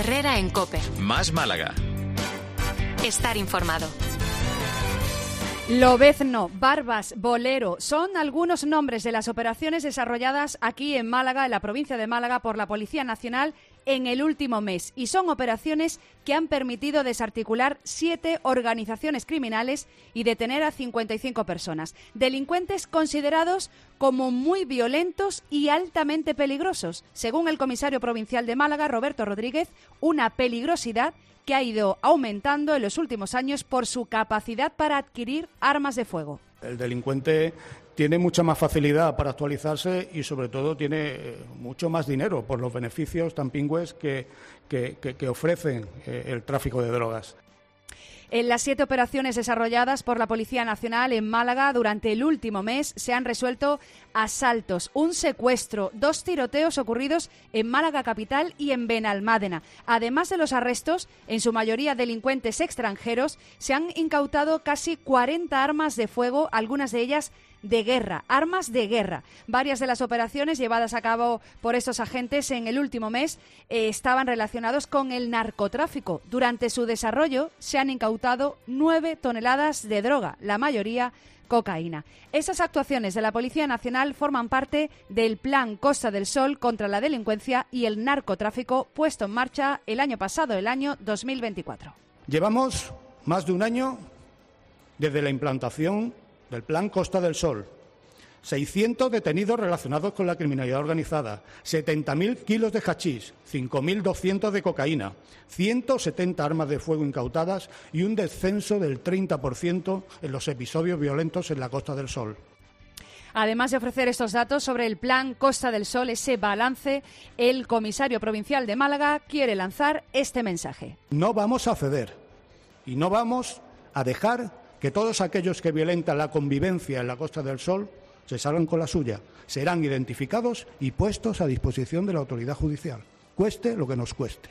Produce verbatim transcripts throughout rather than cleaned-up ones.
Herrera en COPE. Más Málaga. Estar informado. Lobezno, Barbas, Bolero son algunos nombres de las operaciones desarrolladas aquí en Málaga, en la provincia de Málaga, por la Policía Nacional en el último mes. Y son operaciones que han permitido desarticular siete organizaciones criminales y detener a cincuenta y cinco personas. Delincuentes considerados como muy violentos y altamente peligrosos. Según el comisario provincial de Málaga, Roberto Rodríguez, una peligrosidad que ha ido aumentando en los últimos años por su capacidad para adquirir armas de fuego. El delincuente tiene mucha más facilidad para actualizarse y, sobre todo, tiene mucho más dinero por los beneficios tan pingües que, que, que, que ofrecen eh, el tráfico de drogas. En las siete operaciones desarrolladas por la Policía Nacional en Málaga durante el último mes se han resuelto asaltos, un secuestro, dos tiroteos ocurridos en Málaga capital y en Benalmádena. Además de los arrestos, en su mayoría delincuentes extranjeros, se han incautado casi cuarenta armas de fuego, algunas de ellas de guerra, armas de guerra. Varias de las operaciones llevadas a cabo por estos agentes en el último mes eh, estaban relacionados con el narcotráfico. Durante su desarrollo se han incautado nueve toneladas de droga, la mayoría cocaína. Esas actuaciones de la Policía Nacional forman parte del Plan Costa del Sol contra la delincuencia y el narcotráfico puesto en marcha el año pasado, el año dos mil veinticuatro. Llevamos más de un año desde la implantación del Plan Costa del Sol. seiscientos detenidos relacionados con la criminalidad organizada, setenta mil kilos de hachís, cinco mil doscientos de cocaína, ciento setenta armas de fuego incautadas y un descenso del treinta por ciento en los episodios violentos en la Costa del Sol. Además de ofrecer estos datos sobre el Plan Costa del Sol, ese balance, el comisario provincial de Málaga quiere lanzar este mensaje. No vamos a ceder y no vamos a dejar que todos aquellos que violentan la convivencia en la Costa del Sol se salgan con la suya. Serán identificados y puestos a disposición de la autoridad judicial, cueste lo que nos cueste.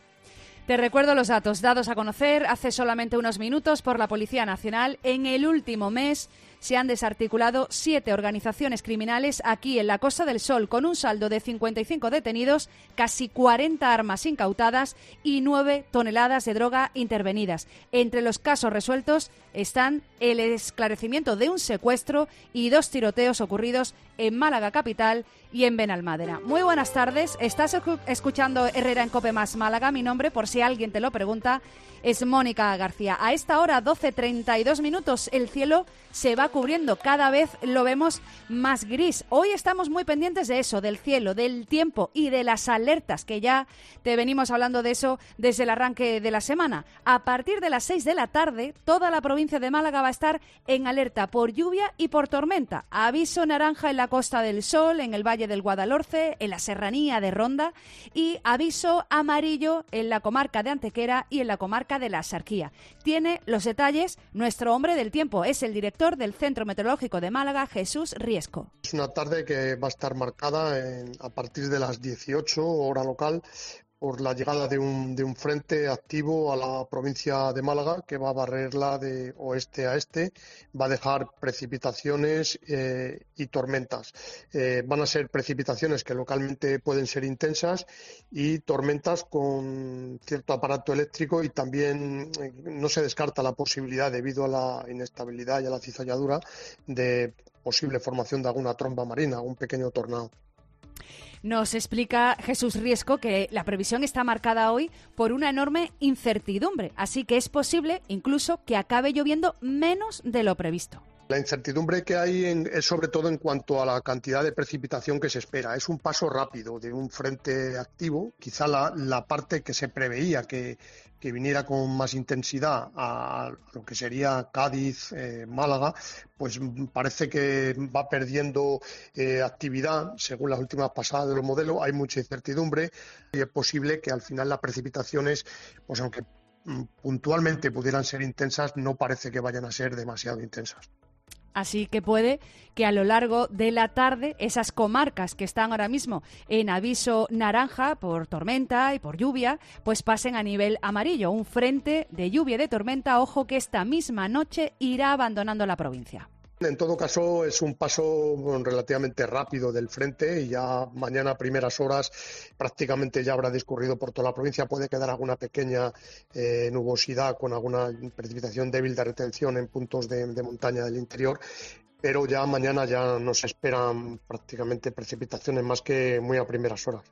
Te recuerdo los datos dados a conocer hace solamente unos minutos por la Policía Nacional. En el último mes se han desarticulado siete organizaciones criminales aquí en la Costa del Sol, con un saldo de cincuenta y cinco detenidos, casi cuarenta armas incautadas y nueve toneladas de droga intervenidas. Entre los casos resueltos están el esclarecimiento de un secuestro y dos tiroteos ocurridos en Málaga capital y en Benalmádena. Muy buenas tardes, estás escuchando Herrera en COPE más Málaga. Mi nombre, por si alguien te lo pregunta, es Mónica García. A esta hora, doce treinta y dos minutos, el cielo se va cubriendo, cada vez lo vemos más gris. Hoy estamos muy pendientes de eso, del cielo, del tiempo y de las alertas, que ya te venimos hablando de eso desde el arranque de la semana. A partir de las seis de la tarde, toda la provincia de Málaga va a estar en alerta por lluvia y por tormenta. Aviso naranja en la Costa del Sol, en el Valle del Guadalhorce, en la Serranía de Ronda, y aviso amarillo en la comarca de Antequera y en la comarca de la Axarquía. Tiene los detalles nuestro hombre del tiempo, es el director del Centro Meteorológico de Málaga, Jesús Riesco. Es una tarde que va a estar marcada en, a partir de las dieciocho, hora local, por la llegada de un, de un frente activo a la provincia de Málaga, que va a barrerla de oeste a este, va a dejar precipitaciones eh, y tormentas. Eh, van a ser precipitaciones que localmente pueden ser intensas y tormentas con cierto aparato eléctrico, y también eh, no se descarta la posibilidad, debido a la inestabilidad y a la cizalladura, de posible formación de alguna tromba marina, un pequeño tornado. Nos explica Jesús Riesco que la previsión está marcada hoy por una enorme incertidumbre, así que es posible incluso que acabe lloviendo menos de lo previsto. La incertidumbre que hay en, es sobre todo en cuanto a la cantidad de precipitación que se espera. Es un paso rápido de un frente activo. Quizá la, la parte que se preveía que, que viniera con más intensidad a lo que sería Cádiz, eh, Málaga, pues parece que va perdiendo eh, actividad según las últimas pasadas de los modelos. Hay mucha incertidumbre y es posible que al final las precipitaciones, pues aunque puntualmente pudieran ser intensas, no parece que vayan a ser demasiado intensas. Así que puede que a lo largo de la tarde esas comarcas que están ahora mismo en aviso naranja por tormenta y por lluvia, pues pasen a nivel amarillo. Un frente de lluvia y de tormenta, ojo, que esta misma noche irá abandonando la provincia. En todo caso, es un paso relativamente rápido del frente y ya mañana a primeras horas prácticamente ya habrá discurrido por toda la provincia. Puede quedar alguna pequeña eh, nubosidad con alguna precipitación débil de retención en puntos de, de montaña del interior, pero ya mañana ya no se esperan prácticamente precipitaciones más que muy a primeras horas.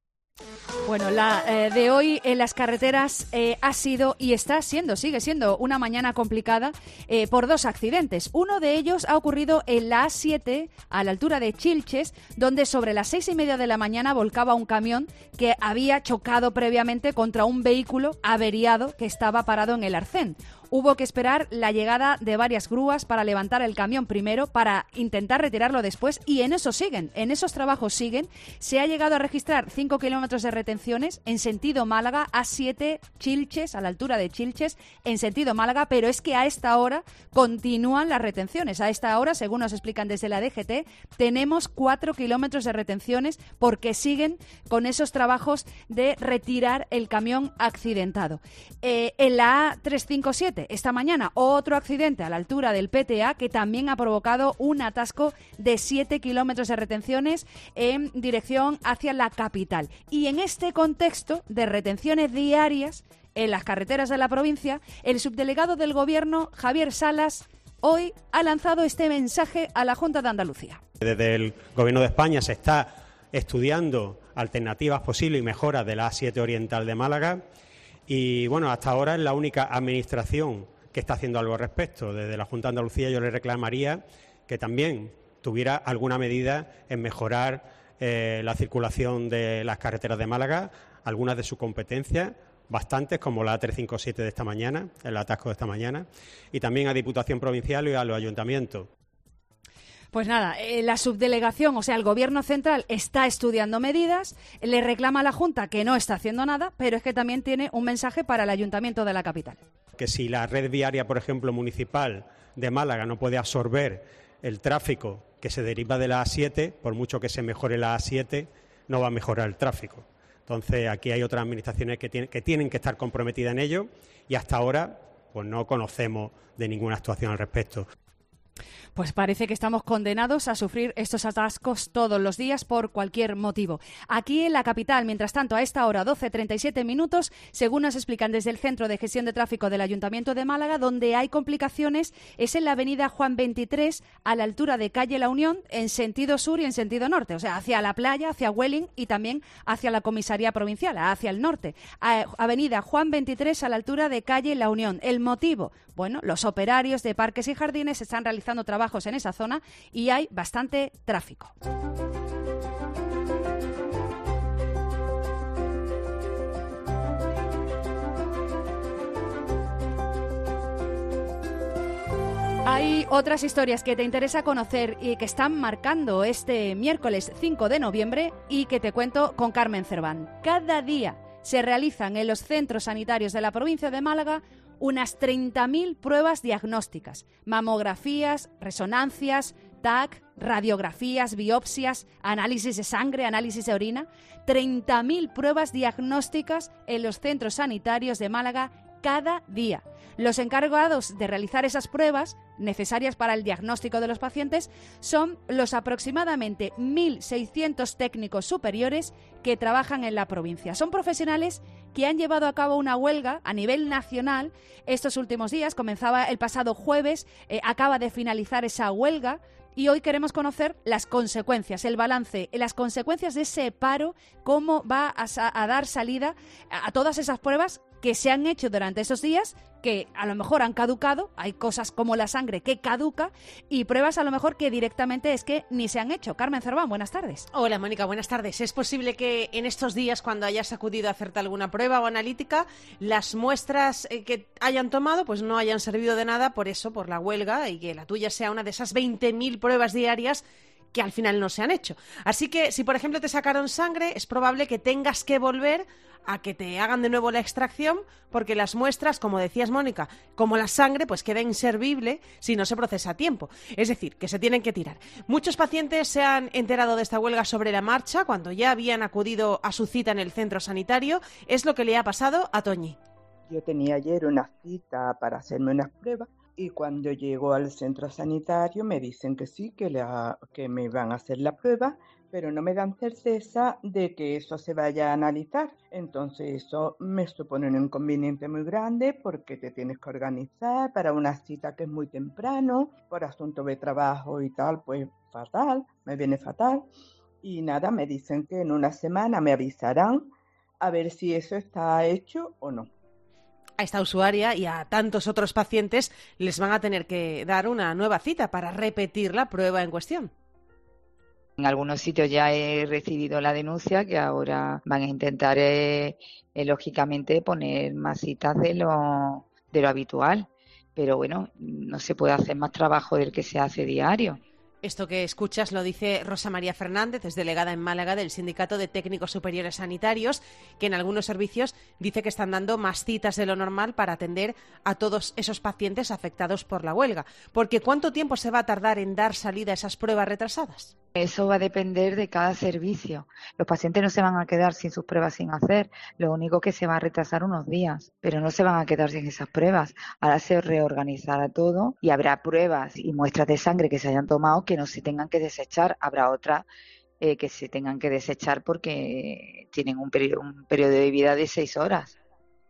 Bueno, la eh, de hoy en las carreteras eh, ha sido y está siendo, sigue siendo una mañana complicada eh, por dos accidentes. Uno de ellos ha ocurrido en la A siete, a la altura de Chilches, donde sobre las seis y media de la mañana volcaba un camión que había chocado previamente contra un vehículo averiado que estaba parado en el arcén. Hubo que esperar la llegada de varias grúas para levantar el camión primero, para intentar retirarlo después, y en eso siguen, en esos trabajos siguen. Se ha llegado a registrar cinco kilómetros de retenciones en sentido Málaga, A siete Chilches, a la altura de Chilches, en sentido Málaga, pero es que a esta hora continúan las retenciones. A esta hora, según nos explican desde la D G T, tenemos cuatro kilómetros de retenciones porque siguen con esos trabajos de retirar el camión accidentado. Eh, en la A trescientos cincuenta y siete, esta mañana, otro accidente a la altura del P T A que también ha provocado un atasco de siete kilómetros de retenciones en dirección hacia la capital. Y en este contexto de retenciones diarias en las carreteras de la provincia, el subdelegado del Gobierno, Javier Salas, hoy ha lanzado este mensaje a la Junta de Andalucía. Desde el Gobierno de España se está estudiando alternativas posibles y mejoras de la A siete Oriental de Málaga. Y bueno, hasta ahora es la única administración que está haciendo algo al respecto. Desde la Junta de Andalucía yo le reclamaría que también tuviera alguna medida en mejorar eh, la circulación de las carreteras de Málaga, algunas de sus competencias, bastantes, como la A trescientos cincuenta y siete de esta mañana, el atasco de esta mañana, y también a Diputación Provincial y a los ayuntamientos. Pues nada, eh, la subdelegación, o sea, el Gobierno central está estudiando medidas, le reclama a la Junta que no está haciendo nada, pero es que también tiene un mensaje para el Ayuntamiento de la capital. Que si la red viaria, por ejemplo, municipal de Málaga no puede absorber el tráfico que se deriva de la A siete, por mucho que se mejore la A siete, no va a mejorar el tráfico. Entonces, aquí hay otras administraciones que tienen que, tienen que estar comprometidas en ello y hasta ahora pues no conocemos de ninguna actuación al respecto. Pues parece que estamos condenados a sufrir estos atascos todos los días por cualquier motivo. Aquí en la capital, mientras tanto, a esta hora, doce treinta y siete minutos, según nos explican desde el Centro de Gestión de Tráfico del Ayuntamiento de Málaga, donde hay complicaciones es en la avenida Juan veintitrés, a la altura de calle La Unión, en sentido sur y en sentido norte, o sea, hacia la playa, hacia Welling y también hacia la comisaría provincial, hacia el norte. A, avenida Juan veintitrés, a la altura de calle La Unión. El motivo, bueno, los operarios de Parques y Jardines están realizando trabajos en esa zona y hay bastante tráfico. Hay otras historias que te interesa conocer y que están marcando este miércoles cinco de noviembre y que te cuento con Carmen Cerván. Cada día se realizan en los centros sanitarios de la provincia de Málaga unas treinta mil pruebas diagnósticas, mamografías, resonancias, T A C, radiografías, biopsias, análisis de sangre, análisis de orina, treinta mil pruebas diagnósticas en los centros sanitarios de Málaga cada día. Los encargados de realizar esas pruebas necesarias para el diagnóstico de los pacientes son los aproximadamente mil seiscientos técnicos superiores que trabajan en la provincia. Son profesionales que han llevado a cabo una huelga a nivel nacional estos últimos días. Comenzaba el pasado jueves, eh, acaba de finalizar esa huelga. Y hoy queremos conocer las consecuencias, el balance, las consecuencias de ese paro, cómo va a, a dar salida a, a todas esas pruebas que se han hecho durante esos días, que a lo mejor han caducado, hay cosas como la sangre que caduca, y pruebas a lo mejor que directamente es que ni se han hecho. Carmen Cerván, buenas tardes. Hola, Mónica, buenas tardes. ¿Es posible que en estos días, cuando hayas acudido a hacerte alguna prueba o analítica, las muestras eh, que hayan tomado pues no hayan servido de nada, por eso, por la huelga, y que la tuya sea una de esas veinte mil pruebas diarias que al final no se han hecho? Así que si, por ejemplo, te sacaron sangre, es probable que tengas que volver a que te hagan de nuevo la extracción, porque las muestras, como decías, Mónica, como la sangre, pues queda inservible si no se procesa a tiempo. Es decir, que se tienen que tirar. Muchos pacientes se han enterado de esta huelga sobre la marcha, cuando ya habían acudido a su cita en el centro sanitario. Es lo que le ha pasado a Toñi. Yo tenía ayer una cita para hacerme unas pruebas Y cuando llego al centro sanitario me dicen que sí, que, la, que me van a hacer la prueba, pero no me dan certeza de que eso se vaya a analizar. Entonces eso me supone un inconveniente muy grande porque te tienes que organizar para una cita que es muy temprano, por asunto de trabajo y tal, pues fatal, me viene fatal. Y nada, me dicen que en una semana me avisarán a ver si eso está hecho o no. A esta usuaria y a tantos otros pacientes les van a tener que dar una nueva cita para repetir la prueba en cuestión. En algunos sitios ya he recibido la denuncia que ahora van a intentar, eh, eh, lógicamente, poner más citas de lo, de lo habitual. Pero bueno, no se puede hacer más trabajo del que se hace diario. Esto que escuchas lo dice Rosa María Fernández, es delegada en Málaga del Sindicato de Técnicos Superiores Sanitarios, que en algunos servicios dice que están dando más citas de lo normal para atender a todos esos pacientes afectados por la huelga. Porque ¿cuánto tiempo se va a tardar en dar salida a esas pruebas retrasadas? Eso va a depender de cada servicio. Los pacientes no se van a quedar sin sus pruebas sin hacer, lo único que se va a retrasar unos días, pero no se van a quedar sin esas pruebas. Ahora se reorganizará todo y habrá pruebas y muestras de sangre que se hayan tomado que no se tengan que desechar, habrá otras eh, que se tengan que desechar porque tienen un periodo, un periodo de vida de seis horas.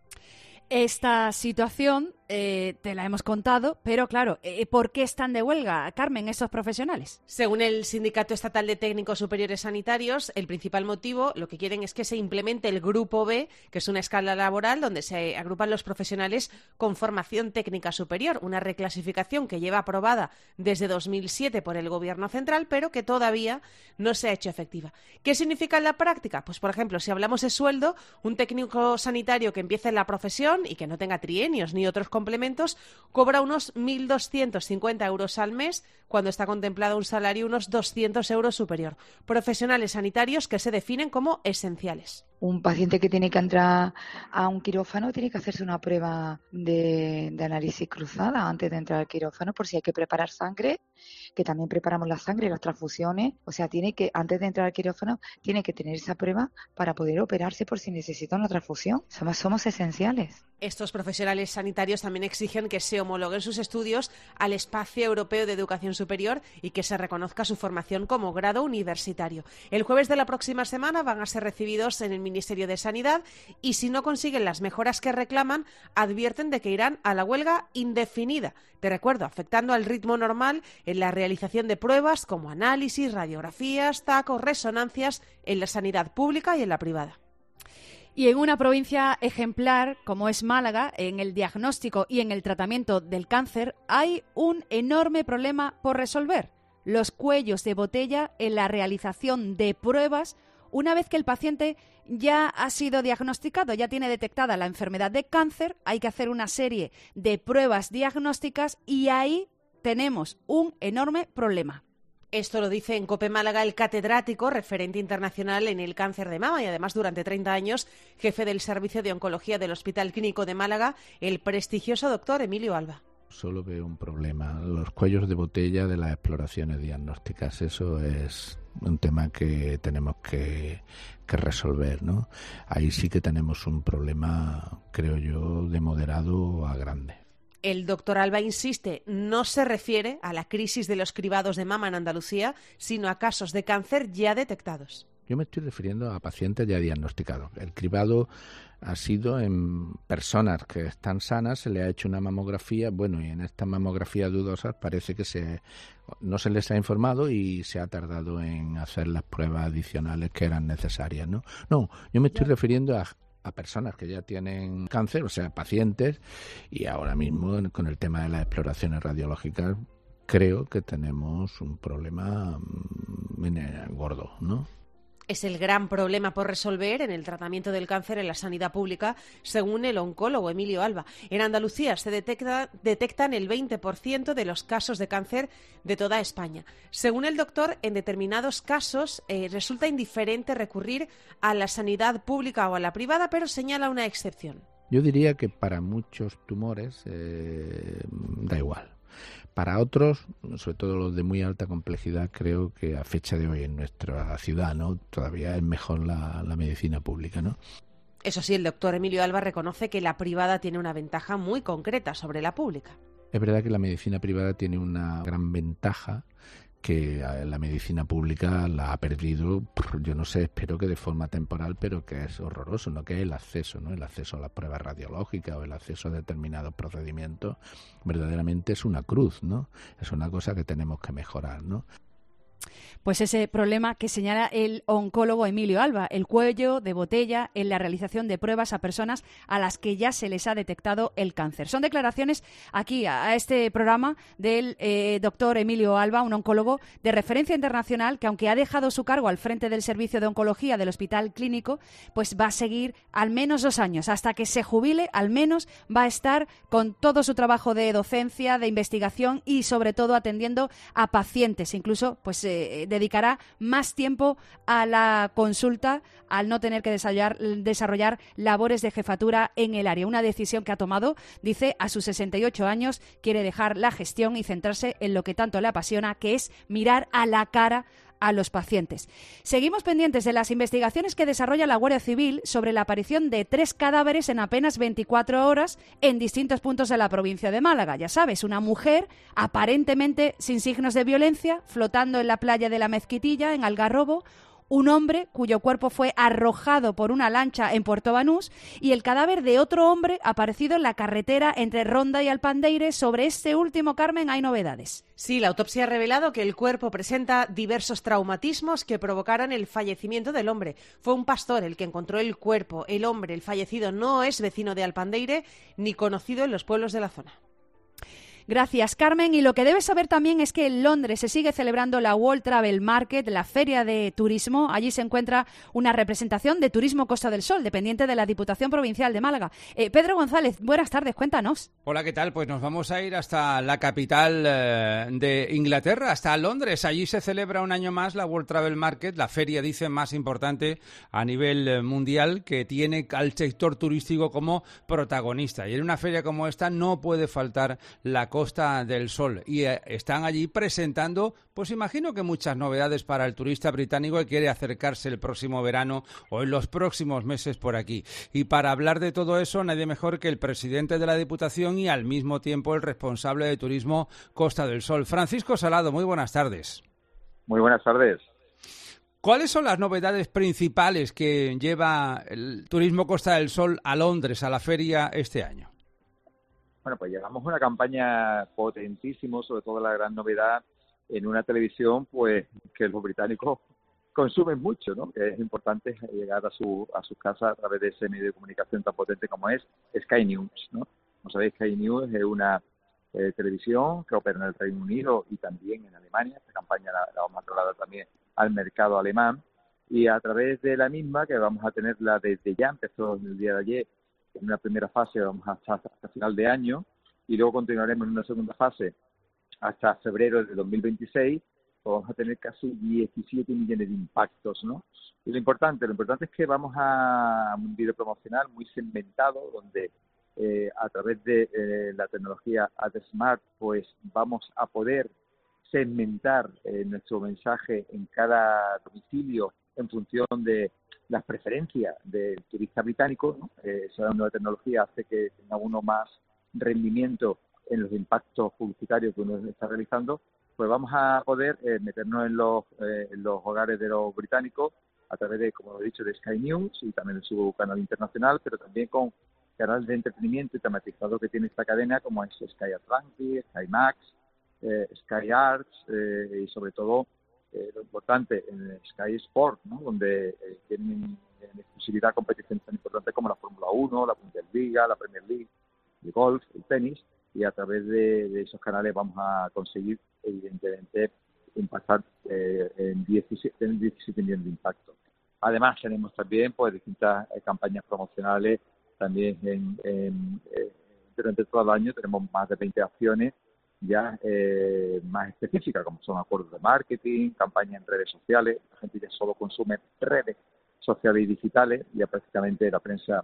Esta situación eh, te la hemos contado, pero claro, eh, ¿por qué están de huelga, Carmen, esos profesionales? Según el Sindicato Estatal de Técnicos Superiores Sanitarios, el principal motivo, lo que quieren es que se implemente el Grupo B, que es una escala laboral donde se agrupan los profesionales con formación técnica superior, una reclasificación que lleva aprobada desde dos mil siete por el Gobierno central, pero que todavía no se ha hecho efectiva. ¿Qué significa en la práctica? Pues, por ejemplo, si hablamos de sueldo, un técnico sanitario que empiece en la profesión y que no tenga trienios ni otros complementos, cobra unos mil doscientos cincuenta euros al mes, cuando está contemplado un salario unos doscientos euros superior. Profesionales sanitarios que se definen como esenciales. Un paciente que tiene que entrar a un quirófano tiene que hacerse una prueba de, de análisis cruzada antes de entrar al quirófano, por si hay que preparar sangre, que también preparamos la sangre, las transfusiones. O sea, tiene que, antes de entrar al quirófano, tiene que tener esa prueba para poder operarse por si necesita una transfusión. Somos, somos esenciales. Estos profesionales sanitarios también exigen que se homologuen sus estudios al Espacio Europeo de Educación Superior y que se reconozca su formación como grado universitario. El jueves de la próxima semana van a ser recibidos en el Ministerio de Sanidad y si no consiguen las mejoras que reclaman, advierten de que irán a la huelga indefinida. Te recuerdo, afectando al ritmo normal en la realización de pruebas como análisis, radiografías, tacos, resonancias en la sanidad pública y en la privada. Y en una provincia ejemplar como es Málaga, en el diagnóstico y en el tratamiento del cáncer, hay un enorme problema por resolver: los cuellos de botella en la realización de pruebas una vez que el paciente ya ha sido diagnosticado, ya tiene detectada la enfermedad de cáncer. Hay que hacer una serie de pruebas diagnósticas y ahí tenemos un enorme problema. Esto lo dice en COPE Málaga el catedrático, referente internacional en el cáncer de mama y además durante treinta años jefe del Servicio de Oncología del Hospital Clínico de Málaga, el prestigioso doctor Emilio Alba. Solo veo un problema: los cuellos de botella de las exploraciones diagnósticas. Eso es un tema que tenemos que, que resolver, ¿no? Ahí sí que tenemos un problema, creo yo, de moderado a grande. El doctor Alba insiste, no se refiere a la crisis de los cribados de mama en Andalucía, sino a casos de cáncer ya detectados. Yo me estoy refiriendo a pacientes ya diagnosticados. El cribado ha sido en personas que están sanas, se le ha hecho una mamografía, bueno, y en estas mamografías dudosas parece que se, no se les ha informado y se ha tardado en hacer las pruebas adicionales que eran necesarias, ¿no? No, yo me estoy refiriendo a a personas que ya tienen cáncer, o sea, pacientes, y ahora mismo con el tema de las exploraciones radiológicas creo que tenemos un problema gordo, ¿no? Es el gran problema por resolver en el tratamiento del cáncer en la sanidad pública, según el oncólogo Emilio Alba. En Andalucía se detecta, detectan el veinte por ciento de los casos de cáncer de toda España. Según el doctor, en determinados casos eh, resulta indiferente recurrir a la sanidad pública o a la privada, pero señala una excepción. Yo diría que para muchos tumores eh, da igual. Para otros, sobre todo los de muy alta complejidad, creo que a fecha de hoy en nuestra ciudad, ¿no?, todavía es mejor la, la medicina pública, ¿no? Eso sí, el doctor Emilio Alba reconoce que la privada tiene una ventaja muy concreta sobre la pública. Es verdad que la medicina privada tiene una gran ventaja que la medicina pública la ha perdido, yo no sé, espero que de forma temporal, pero que es horroroso, ¿no? Que es el acceso, ¿no? El acceso a las pruebas radiológicas o el acceso a determinados procedimientos, verdaderamente es una cruz, ¿no? Es una cosa que tenemos que mejorar, ¿no? Pues ese problema que señala el oncólogo Emilio Alba, el cuello de botella en la realización de pruebas a personas a las que ya se les ha detectado el cáncer. Son declaraciones aquí a este programa del eh, doctor Emilio Alba, un oncólogo de referencia internacional que, aunque ha dejado su cargo al frente del servicio de oncología del Hospital Clínico, pues va a seguir al menos dos años. Hasta que se jubile, al menos va a estar con todo su trabajo de docencia, de investigación y, sobre todo, atendiendo a pacientes. Incluso, pues eh, dedicará más tiempo a la consulta al no tener que desarrollar, desarrollar labores de jefatura en el área. Una decisión que ha tomado, dice, a sus sesenta y ocho años, quiere dejar la gestión y centrarse en lo que tanto le apasiona, que es mirar a la cara a los pacientes. Seguimos pendientes de las investigaciones que desarrolla la Guardia Civil sobre la aparición de tres cadáveres en apenas veinticuatro horas en distintos puntos de la provincia de Málaga. Ya sabes, una mujer aparentemente sin signos de violencia flotando en la playa de la Mezquitilla, en Algarrobo, un hombre cuyo cuerpo fue arrojado por una lancha en Puerto Banús y el cadáver de otro hombre aparecido en la carretera entre Ronda y Alpandeire. Sobre este último, Carmen, hay novedades. Sí, la autopsia ha revelado que el cuerpo presenta diversos traumatismos que provocaron el fallecimiento del hombre. Fue un pastor el que encontró el cuerpo. El hombre, el fallecido, no es vecino de Alpandeire ni conocido en los pueblos de la zona. Gracias, Carmen. Y lo que debes saber también es que en Londres se sigue celebrando la World Travel Market, la feria de turismo. Allí se encuentra una representación de Turismo Costa del Sol, dependiente de la Diputación Provincial de Málaga. Eh, Pedro González, buenas tardes, cuéntanos. Hola, ¿qué tal? Pues nos vamos a ir hasta la capital eh, de Inglaterra, hasta Londres. Allí se celebra un año más la World Travel Market, la feria, dice, más importante a nivel eh, mundial, que tiene al sector turístico como protagonista. Y en una feria como esta no puede faltar la Costa del Sol, y eh, están allí presentando, pues imagino que muchas novedades para el turista británico que quiere acercarse el próximo verano o en los próximos meses por aquí. Y para hablar de todo eso, nadie mejor que el presidente de la Diputación y al mismo tiempo el responsable de Turismo Costa del Sol. Francisco Salado, muy buenas tardes. Muy buenas tardes. ¿Cuáles son las novedades principales que lleva el Turismo Costa del Sol a Londres, a la feria, este año? Bueno, pues llevamos una campaña potentísima, sobre todo la gran novedad en una televisión, pues que los británicos consumen mucho, ¿no? Que es importante llegar a su a sus casas a través de ese medio de comunicación tan potente como es Sky News, ¿no? Como sabéis, Sky News es una eh, televisión que opera en el Reino Unido y también en Alemania. Esta campaña la, la vamos a trasladar también al mercado alemán, y a través de la misma, que vamos a tenerla desde ya, empezó en el día de ayer, en una primera fase vamos hasta, hasta final de año, y luego continuaremos en una segunda fase hasta febrero de dos mil veintiséis, pues vamos a tener casi diecisiete millones de impactos, ¿no? Y lo importante, lo importante es que vamos a un vídeo promocional muy segmentado, donde eh, a través de eh, la tecnología AdSmart, pues vamos a poder segmentar eh, nuestro mensaje en cada domicilio en función de las preferencias del turista británico, ¿no? Eh, esa nueva tecnología hace que tenga uno más rendimiento en los impactos publicitarios que uno está realizando. Pues vamos a poder eh, meternos en los, eh, en los hogares de los británicos a través de, como he dicho, de Sky News y también de su canal internacional, pero también con canales de entretenimiento y tematizado que tiene esta cadena, como es Sky Atlantic, Sky Max, eh, Sky Arts eh, y sobre todo Eh, lo importante en Sky Sport, ¿no? Donde eh, tienen en exclusividad competiciones tan importantes como la Fórmula uno, la Bundesliga, la Premier League, el golf, el tenis, y a través de, de esos canales vamos a conseguir, evidentemente, impactar eh, en diecisiete millones de impactos. Además, tenemos también pues distintas eh, campañas promocionales, también en, en, eh, durante todo el año tenemos más de veinte acciones ya eh, más específicas, como son acuerdos de marketing, campañas en redes sociales. La gente ya solo consume redes sociales y digitales, ya prácticamente la prensa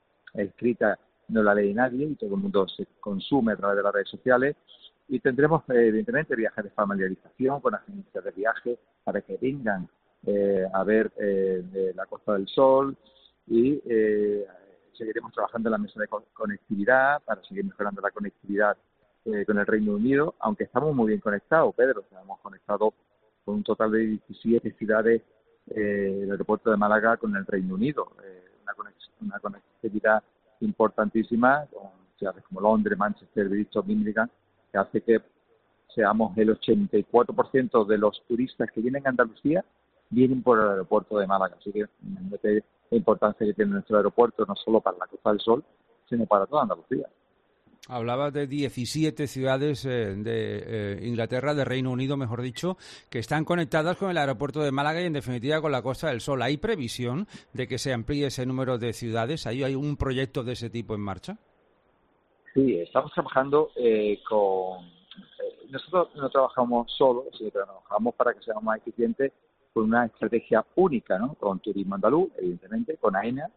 escrita no la lee nadie y todo el mundo se consume a través de las redes sociales. Y tendremos eh, evidentemente viajes de familiarización con agencias de viaje para que vengan eh, a ver eh, de la Costa del Sol, y eh, seguiremos trabajando en la mesa de conectividad para seguir mejorando la conectividad eh, con el Reino Unido, aunque estamos muy bien conectados, Pedro. Estamos conectados con un total de diecisiete ciudades eh, el aeropuerto de Málaga con el Reino Unido. Eh, una, conex- una conectividad importantísima con ciudades como Londres, Manchester, Bristol, Birmingham, que hace que seamos el ochenta y cuatro por ciento de los turistas que vienen a Andalucía vienen por el aeropuerto de Málaga. Así que imagínate la importancia que tiene nuestro aeropuerto, no solo para la Costa del Sol, sino para toda Andalucía. Hablaba de diecisiete ciudades eh, de eh, Inglaterra, de Reino Unido, mejor dicho, que están conectadas con el aeropuerto de Málaga y, en definitiva, con la Costa del Sol. ¿Hay previsión de que se amplíe ese número de ciudades? ¿Hay, hay un proyecto de ese tipo en marcha? Sí, estamos trabajando eh, con... Eh, nosotros no trabajamos solos, sino que trabajamos para que seamos más eficientes con una estrategia única, ¿no? Con Turismo Andaluz, evidentemente, con AENA,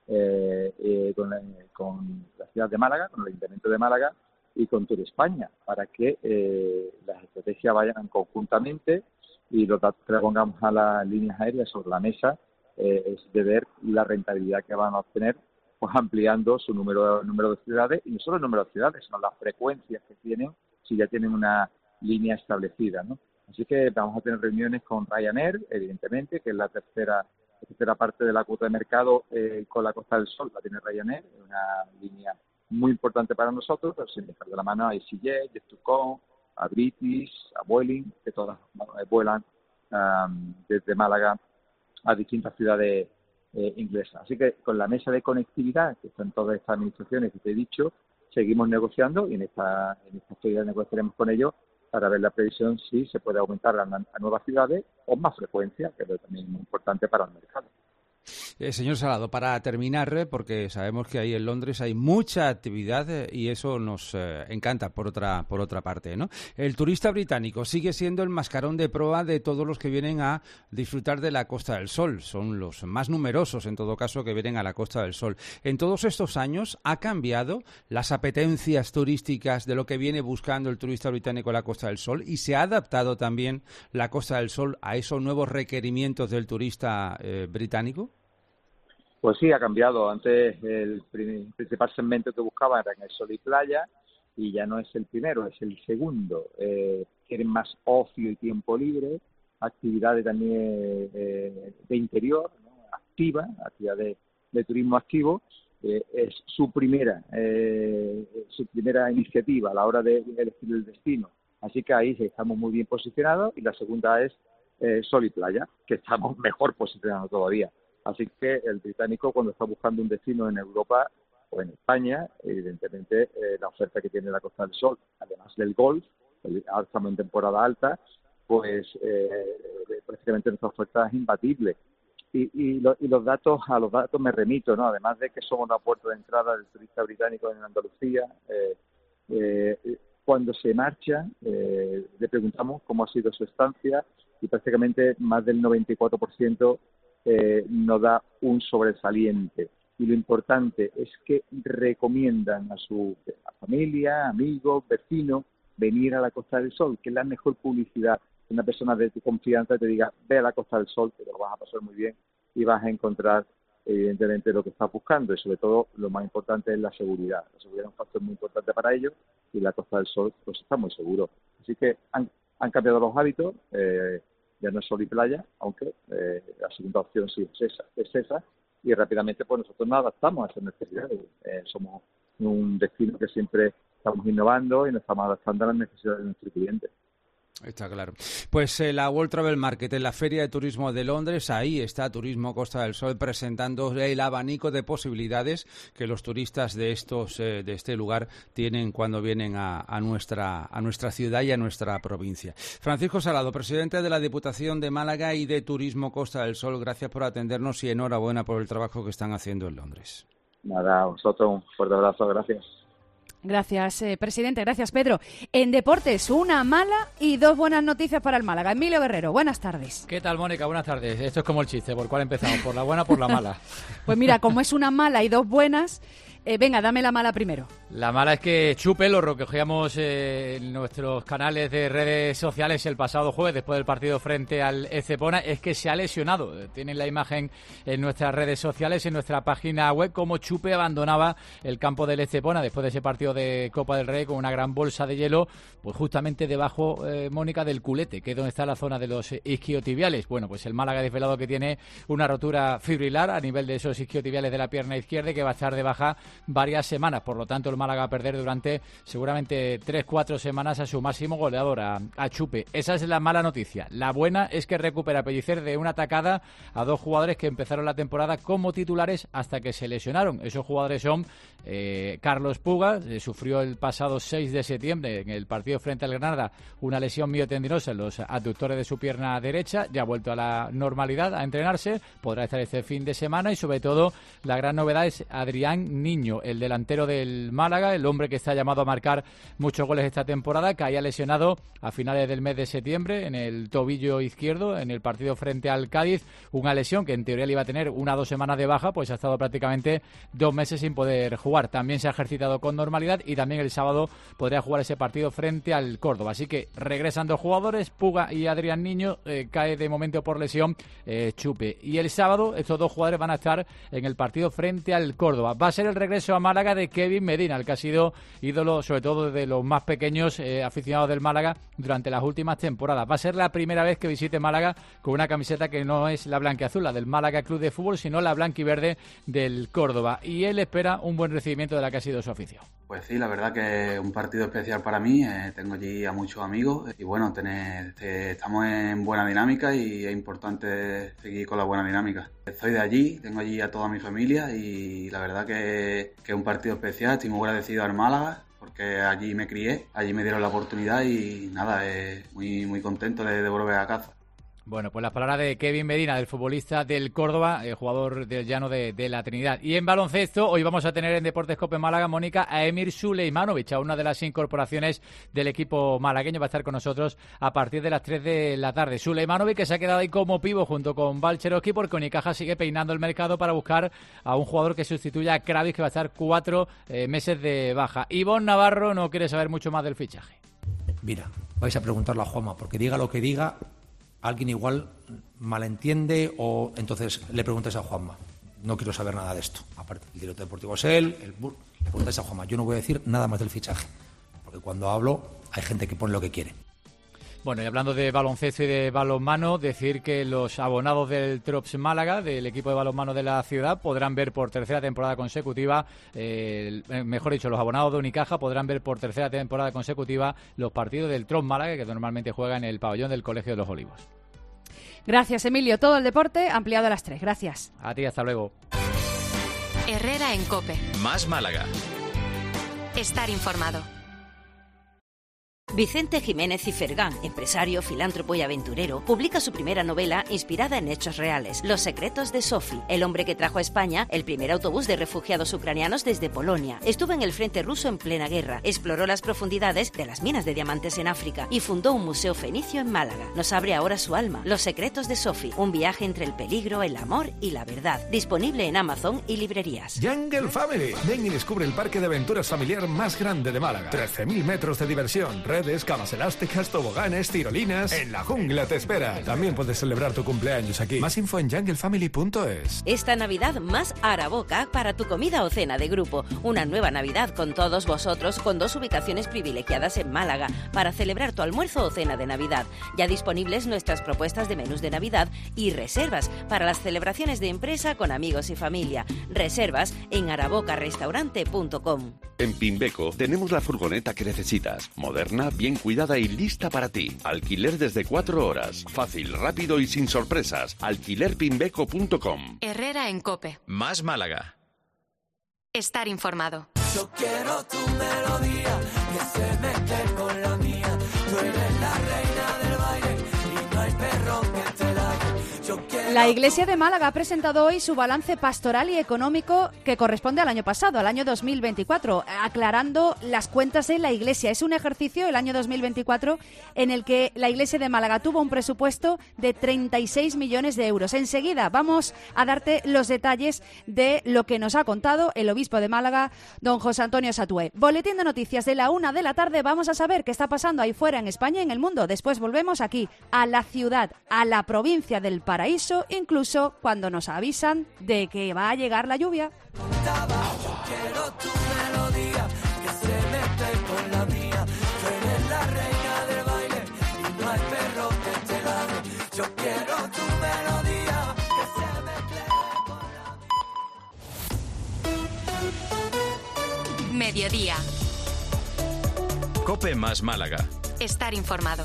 eh, eh, con, la, con la ciudad de Málaga, con el Ayuntamiento de Málaga y con Tour España, para que eh, las estrategias vayan conjuntamente y los datos que le pongamos a las líneas aéreas sobre la mesa eh, es de ver la rentabilidad que van a obtener, pues ampliando su número, número de ciudades, y no solo el número de ciudades, sino las frecuencias que tienen si ya tienen una línea establecida, ¿no? Así que vamos a tener reuniones con Ryanair, evidentemente, que es la tercera, la tercera parte de la cuota de mercado eh, con la Costa del Sol, la tiene Ryanair, es una línea muy importante para nosotros, pero sin dejar de la mano a EasyJet, Jet2Com, a British, a Vueling, que todas eh, vuelan um, desde Málaga a distintas ciudades eh, inglesas. Así que con la mesa de conectividad, que están todas estas administraciones que te he dicho, seguimos negociando y en esta, en esta actividad negociaremos con ellos para ver la previsión si se puede aumentar a, a nuevas ciudades o más frecuencia, que es también muy importante para el mercado. Eh, señor Salado, para terminar, eh, porque sabemos que ahí en Londres hay mucha actividad eh, y eso nos eh, encanta por otra por otra parte, ¿no? El turista británico sigue siendo el mascarón de proa de todos los que vienen a disfrutar de la Costa del Sol. Son los más numerosos, en todo caso, que vienen a la Costa del Sol. En todos estos años, ¿ha cambiado las apetencias turísticas de lo que viene buscando el turista británico a la Costa del Sol? ¿Y se ha adaptado también la Costa del Sol a esos nuevos requerimientos del turista eh, británico? Pues sí, ha cambiado. Antes el principal segmento que buscaban era en el sol y playa, y ya no es el primero, es el segundo. Eh, quieren más ocio y tiempo libre, actividades también eh, de interior, ¿no? Activa, actividad de, de turismo activo. Eh, es su primera, eh, su primera iniciativa a la hora de elegir el destino. Así que ahí estamos muy bien posicionados, y la segunda es eh, sol y playa, que estamos mejor posicionados todavía. Así que el británico, cuando está buscando un destino en Europa o en España, evidentemente eh, la oferta que tiene la Costa del Sol, además del golf, ahora estamos en temporada alta, pues eh, prácticamente nuestra oferta es imbatible. Y, y, lo, y los datos, a los datos me remito, ¿no? Además de que somos una puerta de entrada del turista británico en Andalucía, eh, eh, cuando se marcha eh, le preguntamos cómo ha sido su estancia, y prácticamente más del noventa y cuatro por ciento Eh, nos da un sobresaliente, y lo importante es que recomiendan a su a familia, amigos, vecinos venir a la Costa del Sol, que es la mejor publicidad. Una persona de tu confianza te diga, ve a la Costa del Sol, que te lo vas a pasar muy bien y vas a encontrar evidentemente lo que estás buscando, y sobre todo lo más importante es la seguridad. La seguridad es un factor muy importante para ellos, y la Costa del Sol pues está muy seguro. Así que han, han cambiado los hábitos. eh, ya no es sol y playa, aunque eh, la segunda opción sí es esa, es esa, y rápidamente pues nosotros nos adaptamos a esas necesidades. Eh, somos un destino que siempre estamos innovando y nos estamos adaptando a las necesidades de nuestros clientes. Está claro. Pues eh, la World Travel Market en la Feria de Turismo de Londres, ahí está Turismo Costa del Sol presentando el abanico de posibilidades que los turistas de estos eh, de este lugar tienen cuando vienen a, a nuestra a nuestra ciudad y a nuestra provincia. Francisco Salado, presidente de la Diputación de Málaga y de Turismo Costa del Sol, gracias por atendernos y enhorabuena por el trabajo que están haciendo en Londres. Nada, a vosotros un fuerte abrazo, gracias. Gracias, eh, presidente. Gracias, Pedro. En deportes, una mala y dos buenas noticias para el Málaga. Emilio Guerrero, buenas tardes. ¿Qué tal, Mónica? Buenas tardes. Esto es como el chiste. ¿Por cuál empezamos? ¿Por la buena o por la mala? Pues mira, como es una mala y dos buenas, Eh, venga, dame la mala primero. La mala es que Chupe, lo recogíamos eh, en nuestros canales de redes sociales el pasado jueves, después del partido frente al Estepona, es que se ha lesionado. Tienen la imagen en nuestras redes sociales, en nuestra página web, como Chupe abandonaba el campo del Estepona después de ese partido de Copa del Rey con una gran bolsa de hielo, pues justamente debajo, eh, Mónica, del culete, que es donde está la zona de los isquiotibiales. Bueno, pues el Málaga ha desvelado que tiene una rotura fibrilar a nivel de esos isquiotibiales de la pierna izquierda y que va a estar de baja varias semanas. Por lo tanto, el Málaga va a perder durante seguramente tres cuatro semanas a su máximo goleador, a, a Chupe. Esa es la mala noticia. La buena es que recupera Pellicer de una atacada a dos jugadores que empezaron la temporada como titulares hasta que se lesionaron. Esos jugadores son eh, Carlos Puga, eh, sufrió el pasado seis de septiembre en el partido frente al Granada una lesión miotendinosa en los aductores de su pierna derecha, ya ha vuelto a la normalidad, a entrenarse, podrá estar este fin de semana, y sobre todo la gran novedad es Adrián Niño, el delantero del Málaga, el hombre que está llamado a marcar muchos goles esta temporada, que haya lesionado a finales del mes de septiembre en el tobillo izquierdo en el partido frente al Cádiz, una lesión que en teoría le iba a tener una o dos semanas de baja, pues ha estado prácticamente dos meses sin poder jugar. También se ha ejercitado con normalidad y también el sábado podría jugar ese partido frente al Córdoba. Así que regresan dos jugadores, Puga y Adrián Niño, eh, cae de momento por lesión eh, Chupe. Y el sábado estos dos jugadores van a estar en el partido frente al Córdoba. Va a ser el regreso a Málaga de Kevin Medina, el que ha sido ídolo sobre todo de los más pequeños eh, aficionados del Málaga durante las últimas temporadas. Va a ser la primera vez que visite Málaga con una camiseta que no es la blanquiazul, la del Málaga Club de Fútbol, sino la blanquiverde del Córdoba. Y él espera un buen recibimiento de la que ha sido su afición. Pues sí, la verdad que es un partido especial para mí. Eh, tengo allí a muchos amigos y bueno, tener, eh, estamos en buena dinámica y es importante seguir con la buena dinámica. Soy de allí, tengo allí a toda mi familia y la verdad que, que es un partido especial. Estoy muy agradecido al Málaga porque allí me crié, allí me dieron la oportunidad y nada, eh, muy, muy contento de, de volver a casa. Bueno, pues las palabras de Kevin Medina, del futbolista del Córdoba, el jugador del llano de, de la Trinidad. Y en baloncesto, hoy vamos a tener en Deportes Cope Málaga, Mónica, a Emir Suleimanovic, a una de las incorporaciones del equipo malagueño. Va a estar con nosotros a partir de las tres de la tarde. Suleimanovic, que se ha quedado ahí como pivo junto con Balcherovski, porque Unicaja sigue peinando el mercado para buscar a un jugador que sustituya a Kravis, que va a estar cuatro eh, meses de baja. Ivonne Navarro no quiere saber mucho más del fichaje. Mira, vais a preguntarle a Juanma, porque diga lo que diga, alguien igual malentiende o entonces le preguntes a Juanma. No quiero saber nada de esto. Aparte, el director deportivo es él, el, le preguntáis a Juanma. Yo no voy a decir nada más del fichaje, porque cuando hablo hay gente que pone lo que quiere. Bueno, y hablando de baloncesto y de balonmano, decir que los abonados del Trops Málaga, del equipo de balonmano de la ciudad, podrán ver por tercera temporada consecutiva, eh, mejor dicho, los abonados de Unicaja podrán ver por tercera temporada consecutiva los partidos del Trops Málaga, que normalmente juega en el pabellón del Colegio de los Olivos. Gracias, Emilio. Todo el deporte ampliado a las tres. Gracias. A ti, hasta luego. Herrera en COPE. Más Málaga. Estar informado. Vicente Jiménez y Fergán, empresario, filántropo y aventurero, publica su primera novela inspirada en hechos reales, Los secretos de Sofi, el hombre que trajo a España el primer autobús de refugiados ucranianos desde Polonia. Estuvo en el frente ruso en plena guerra, exploró las profundidades de las minas de diamantes en África y fundó un museo fenicio en Málaga. Nos abre ahora su alma, Los secretos de Sofi, un viaje entre el peligro, el amor y la verdad. Disponible en Amazon y librerías. Jungle Family. Ven y descubre el parque de aventuras familiar más grande de Málaga. trece mil metros de diversión, redes, camas elásticas, toboganes, tirolinas. En la jungla te espera. También puedes celebrar tu cumpleaños aquí. Más info en jungle family punto es. Esta Navidad más Araboca para tu comida o cena de grupo. Una nueva Navidad con todos vosotros, con dos ubicaciones privilegiadas en Málaga para celebrar tu almuerzo o cena de Navidad. Ya disponibles nuestras propuestas de menús de Navidad y reservas para las celebraciones de empresa con amigos y familia. Reservas en araboca restaurante punto com. En Pimbeco tenemos la furgoneta que necesitas. Moderna, bien cuidada y lista para ti. Alquiler desde cuatro horas. Fácil, rápido y sin sorpresas. alquiler pimbeco punto com. Herrera en COPE. Más Málaga. Estar informado. Yo quiero tu melodía, que se mezcle con la mía. Tú eres la reina del baile y no hay perro que te la. Yo quiero La Iglesia de Málaga ha presentado hoy su balance pastoral y económico que corresponde al año pasado, al año dos mil veinticuatro, aclarando las cuentas de la Iglesia. Es un ejercicio, el año dos mil veinticuatro, en el que la Iglesia de Málaga tuvo un presupuesto de treinta y seis millones de euros. Enseguida vamos a darte los detalles de lo que nos ha contado el obispo de Málaga, don José Antonio Satué. Boletín de noticias de la una de la tarde. Vamos a saber qué está pasando ahí fuera en España y en el mundo. Después volvemos aquí, a la ciudad, a la provincia del Paraíso, incluso cuando nos avisan de que va a llegar la lluvia. Quiero tu melodía, que se mete con la mía. Tú eres la reina del baile y no hay perro que te ladre. Yo quiero tu melodía, que se mete con la mía. Mediodía. COPE más Málaga. Estar informado.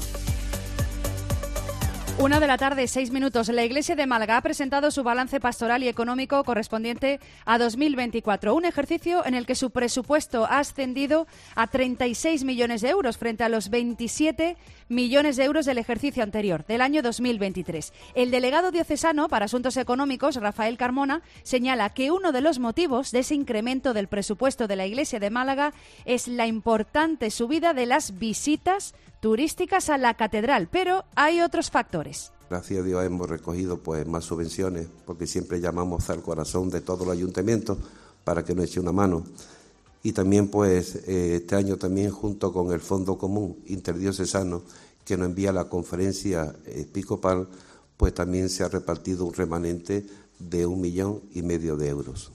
Una de la tarde, seis minutos. La Iglesia de Málaga ha presentado su balance pastoral y económico correspondiente a dos mil veinticuatro, un ejercicio en el que su presupuesto ha ascendido a treinta y seis millones de euros frente a los veintisiete millones de euros del ejercicio anterior, del año dos mil veintitrés. El delegado diocesano para Asuntos Económicos, Rafael Carmona, señala que uno de los motivos de ese incremento del presupuesto de la Iglesia de Málaga es la importante subida de las visitas turísticas a la catedral, pero hay otros factores. Gracias a Dios hemos recogido pues más subvenciones, porque siempre llamamos al corazón de todos los ayuntamientos para que nos eche una mano. Y también pues eh, este año también junto con el Fondo Común Interdiocesano que nos envía la conferencia episcopal, pues también se ha repartido un remanente de un millón y medio de euros.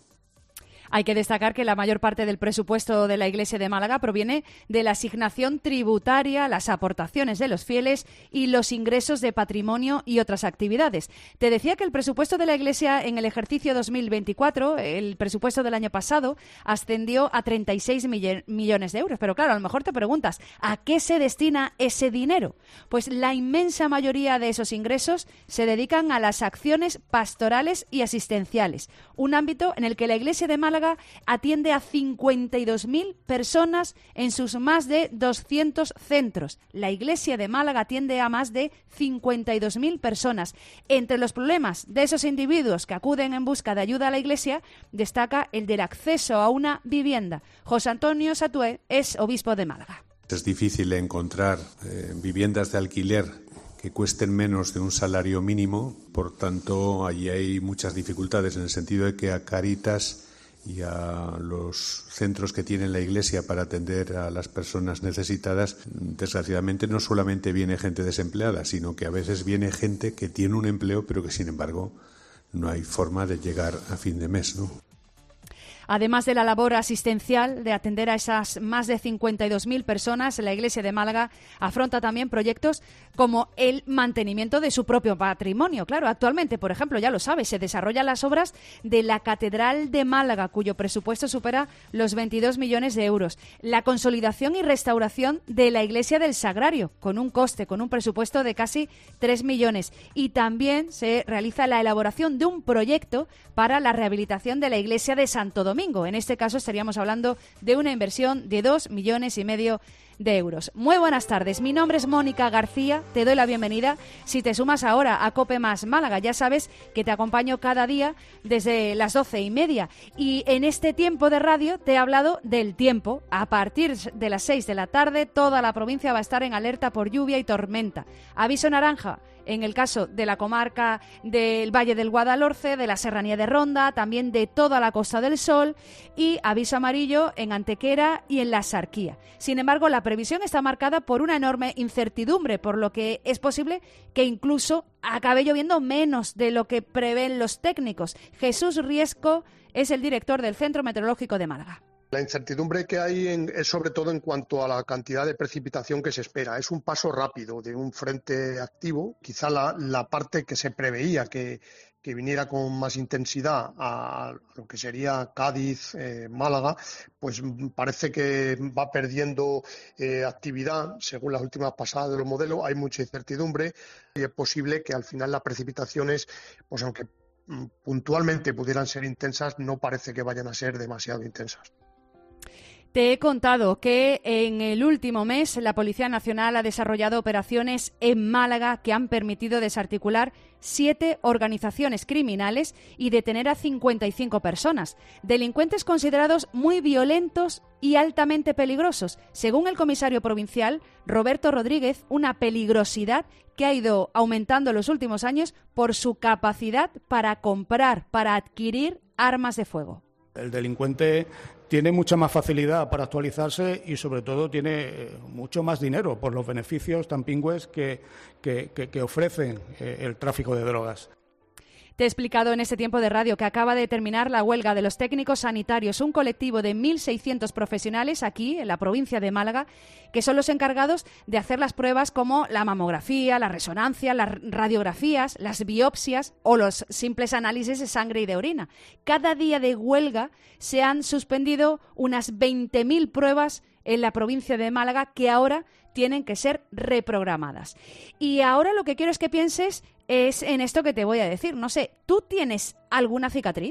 Hay que destacar que la mayor parte del presupuesto de la Iglesia de Málaga proviene de la asignación tributaria, las aportaciones de los fieles y los ingresos de patrimonio y otras actividades. Te decía que el presupuesto de la Iglesia en el ejercicio dos mil veinticuatro, el presupuesto del año pasado, ascendió a treinta y seis millones de euros. Pero claro, a lo mejor te preguntas, ¿a qué se destina ese dinero? Pues la inmensa mayoría de esos ingresos se dedican a las acciones pastorales y asistenciales, un ámbito en el que la Iglesia de Málaga atiende a cincuenta y dos mil personas en sus más de doscientos centros. La Iglesia de Málaga atiende a más de cincuenta y dos mil personas. Entre los problemas de esos individuos que acuden en busca de ayuda a la Iglesia, destaca el del acceso a una vivienda. José Antonio Satué es obispo de Málaga. Es difícil encontrar eh, viviendas de alquiler que cuesten menos de un salario mínimo, por tanto, allí hay muchas dificultades en el sentido de que a Cáritas y a los centros que tiene la Iglesia para atender a las personas necesitadas, desgraciadamente no solamente viene gente desempleada, sino que a veces viene gente que tiene un empleo, pero que sin embargo no hay forma de llegar a fin de mes, ¿no? Además de la labor asistencial de atender a esas más de cincuenta y dos mil personas, la Iglesia de Málaga afronta también proyectos como el mantenimiento de su propio patrimonio. Claro, actualmente, por ejemplo, ya lo sabes, se desarrollan las obras de la Catedral de Málaga, cuyo presupuesto supera los veintidós millones de euros. La consolidación y restauración de la Iglesia del Sagrario, con un coste, con un presupuesto de casi tres millones. Y también se realiza la elaboración de un proyecto para la rehabilitación de la Iglesia de Santo Domingo. En este caso estaríamos hablando de una inversión de dos millones y medio de euros. Muy buenas tardes, mi nombre es Mónica García, te doy la bienvenida. Si te sumas ahora a COPE más Málaga, ya sabes que te acompaño cada día desde las doce y media. Y en este tiempo de radio te he hablado del tiempo. A partir de las seis de la tarde, toda la provincia va a estar en alerta por lluvia y tormenta. Aviso naranja en el caso de la comarca del Valle del Guadalhorce, de la Serranía de Ronda, también de toda la Costa del Sol, y aviso amarillo en Antequera y en la Sarquía. Sin embargo, la previsión está marcada por una enorme incertidumbre, por lo que es posible que incluso acabe lloviendo menos de lo que prevén los técnicos. Jesús Riesco es el director del Centro Meteorológico de Málaga. La incertidumbre que hay en, es sobre todo en cuanto a la cantidad de precipitación que se espera. Es un paso rápido de un frente activo. Quizá la, la parte que se preveía que, que viniera con más intensidad a lo que sería Cádiz, eh, Málaga, pues parece que va perdiendo eh, actividad según las últimas pasadas de los modelos. Hay mucha incertidumbre y es posible que al final las precipitaciones, pues aunque puntualmente pudieran ser intensas, no parece que vayan a ser demasiado intensas. Te he contado que en el último mes la Policía Nacional ha desarrollado operaciones en Málaga que han permitido desarticular siete organizaciones criminales y detener a cincuenta y cinco personas, delincuentes considerados muy violentos y altamente peligrosos. Según el comisario provincial Roberto Rodríguez, una peligrosidad que ha ido aumentando en los últimos años por su capacidad para comprar, para adquirir armas de fuego. El delincuente tiene mucha más facilidad para actualizarse y, sobre todo, tiene mucho más dinero por los beneficios tan pingües que, que, que, que ofrecen eh, el tráfico de drogas. Te he explicado en este tiempo de radio que acaba de terminar la huelga de los técnicos sanitarios, un colectivo de mil seiscientos profesionales aquí, en la provincia de Málaga, que son los encargados de hacer las pruebas como la mamografía, la resonancia, las radiografías, las biopsias o los simples análisis de sangre y de orina. Cada día de huelga se han suspendido unas veinte mil pruebas en la provincia de Málaga que ahora tienen que ser reprogramadas. Y ahora lo que quiero es que pienses es en esto que te voy a decir. No sé, ¿tú tienes alguna cicatriz?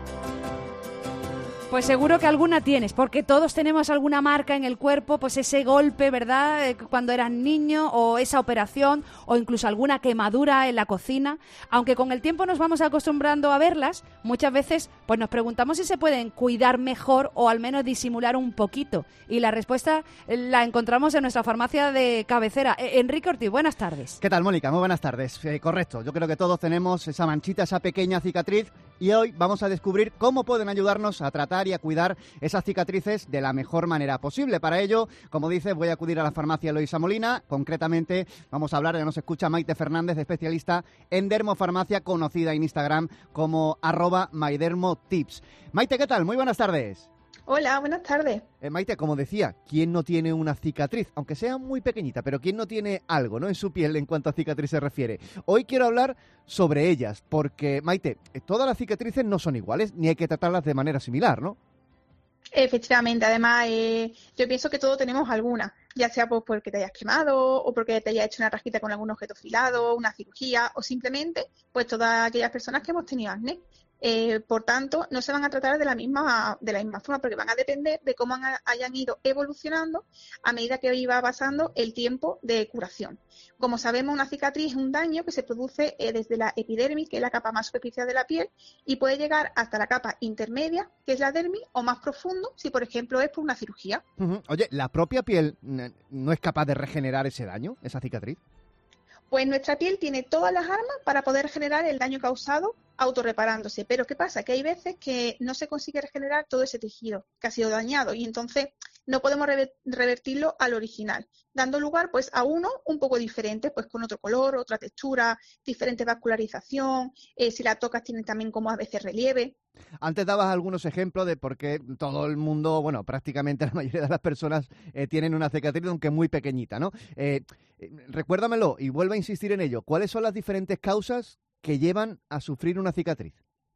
Pues seguro que alguna tienes, porque todos tenemos alguna marca en el cuerpo, pues ese golpe, ¿verdad?, cuando eras niño, o esa operación, o incluso alguna quemadura en la cocina. Aunque con el tiempo nos vamos acostumbrando a verlas, muchas veces pues nos preguntamos si se pueden cuidar mejor o al menos disimular un poquito. Y la respuesta la encontramos en nuestra farmacia de cabecera. Enrique Ortiz, buenas tardes. ¿Qué tal, Mónica? Muy buenas tardes. Eh, correcto, yo creo que todos tenemos esa manchita, esa pequeña cicatriz, y hoy vamos a descubrir cómo pueden ayudarnos a tratar y a cuidar esas cicatrices de la mejor manera posible. Para ello, como dices, voy a acudir a la farmacia Eloisa Molina. Concretamente, vamos a hablar, ya nos escucha Maite Fernández, especialista en dermofarmacia, conocida en Instagram como arroba mydermotips. Maite, ¿qué tal? Muy buenas tardes. Hola, buenas tardes. Eh, Maite, como decía, ¿quién no tiene una cicatriz? Aunque sea muy pequeñita, pero ¿quién no tiene algo, ¿no?, en su piel en cuanto a cicatriz se refiere? Hoy quiero hablar sobre ellas, porque, Maite, todas las cicatrices no son iguales, ni hay que tratarlas de manera similar, ¿no? Efectivamente, además eh, yo pienso que todos tenemos alguna, ya sea pues porque te hayas quemado o porque te hayas hecho una rajita con algún objeto afilado, una cirugía o simplemente pues todas aquellas personas que hemos tenido acné. Eh, por tanto, no se van a tratar de la misma de la misma forma porque van a depender de cómo han, hayan ido evolucionando a medida que iba pasando el tiempo de curación. Como sabemos, una cicatriz es un daño que se produce eh, desde la epidermis, que es la capa más superficial de la piel, y puede llegar hasta la capa intermedia, que es la dermis, o más profundo, si por ejemplo es por una cirugía. Uh-huh. Oye, ¿la propia piel no es capaz de regenerar ese daño, esa cicatriz? Pues nuestra piel tiene todas las armas para poder regenerar el daño causado autorreparándose. Pero ¿qué pasa? Que hay veces que no se consigue regenerar todo ese tejido que ha sido dañado y entonces no podemos revertirlo al original, dando lugar pues a uno un poco diferente, pues con otro color, otra textura, diferente vascularización, eh, si la tocas tiene también como a veces relieve. Antes dabas algunos ejemplos de por qué todo el mundo, bueno, prácticamente la mayoría de las personas eh, tienen una cicatriz, aunque muy pequeñita, ¿no? Eh, eh, recuérdamelo y vuelve a insistir en ello. ¿Cuáles son las diferentes causas que llevan a sufrir una cicatriz?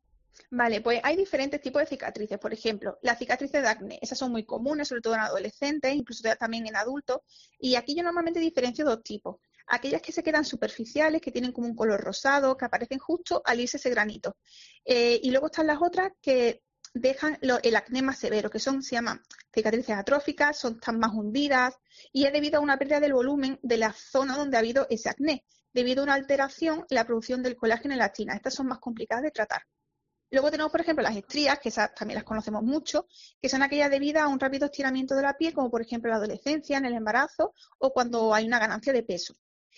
Vale, pues hay diferentes tipos de cicatrices. Por ejemplo, las cicatrices de acné, esas son muy comunes, sobre todo en adolescentes, incluso también en adultos. Y aquí yo normalmente diferencio dos tipos. Aquellas que se quedan superficiales, que tienen como un color rosado, que aparecen justo al irse ese granito. Eh, y luego están las otras que dejan lo, el acné más severo, que son, se llaman cicatrices atróficas, son tan más hundidas y es debido a una pérdida del volumen de la zona donde ha habido ese acné, debido a una alteración en la producción del colágeno y elastina. Estas son más complicadas de tratar. Luego tenemos, por ejemplo, las estrías, que esas también las conocemos mucho, que son aquellas debidas a un rápido estiramiento de la piel, como por ejemplo en la adolescencia, en el embarazo o cuando hay una ganancia de peso.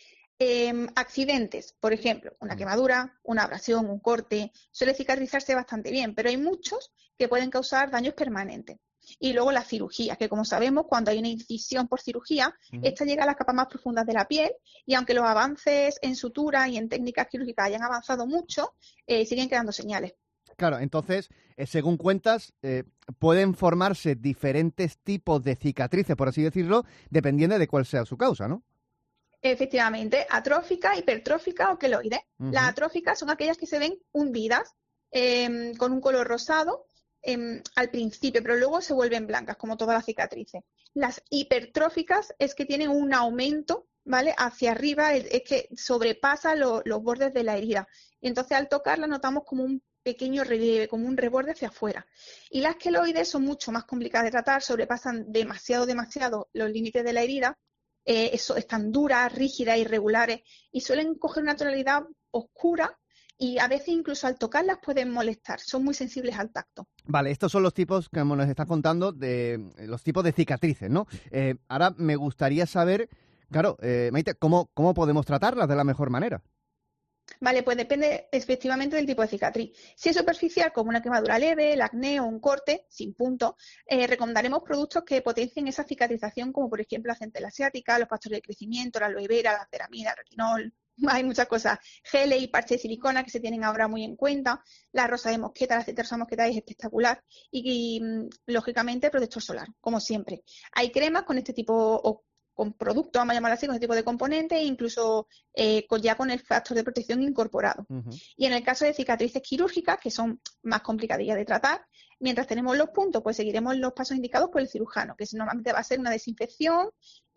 Eh, accidentes, por ejemplo, una quemadura, una abrasión, un corte, suele cicatrizarse bastante bien, pero hay muchos que pueden causar daños permanentes. Y luego la cirugía, que como sabemos, cuando hay una incisión por cirugía, uh-huh. esta llega a las capas más profundas de la piel y aunque los avances en sutura y en técnicas quirúrgicas hayan avanzado mucho, eh, siguen quedando señales. Claro, entonces, eh, según cuentas, eh, pueden formarse diferentes tipos de cicatrices, por así decirlo, dependiendo de cuál sea su causa, ¿no? Efectivamente, atrófica, hipertrófica o queloide. Uh-huh. Las atróficas son aquellas que se ven hundidas eh, con un color rosado eh, al principio, pero luego se vuelven blancas, como todas las cicatrices. Las hipertróficas es que tienen un aumento, ¿vale?, hacia arriba, es, es que sobrepasa lo, los bordes de la herida. Y entonces al tocarla notamos como un pequeño relieve, como un reborde hacia afuera. Y las queloides son mucho más complicadas de tratar, sobrepasan demasiado, demasiado los límites de la herida, eh, eso, están duras, rígidas, irregulares, y suelen coger una tonalidad oscura, y a veces incluso al tocarlas pueden molestar, son muy sensibles al tacto. Vale, estos son los tipos, como nos estás contando, de los tipos de cicatrices, ¿no? Eh, ahora me gustaría saber, claro, eh, Maite, ¿cómo, ¿cómo podemos tratarlas de la mejor manera? Vale, pues depende efectivamente del tipo de cicatriz. Si es superficial, como una quemadura leve, el acné o un corte sin punto, eh, recomendaremos productos que potencien esa cicatrización, como por ejemplo la centela asiática, los factores de crecimiento, la aloe vera, la ceramida, el retinol. Hay muchas cosas, geles y parches de silicona que se tienen ahora muy en cuenta, la rosa de mosqueta, la aceite de rosa de mosqueta es espectacular y, y lógicamente protector solar, como siempre. Hay cremas con este tipo o con productos, vamos a llamarlo así, con este tipo de componentes, e incluso eh, con, ya con el factor de protección incorporado. Uh-huh. Y en el caso de cicatrices quirúrgicas, que son más complicadillas de tratar, mientras tenemos los puntos, pues seguiremos los pasos indicados por el cirujano, que normalmente va a ser una desinfección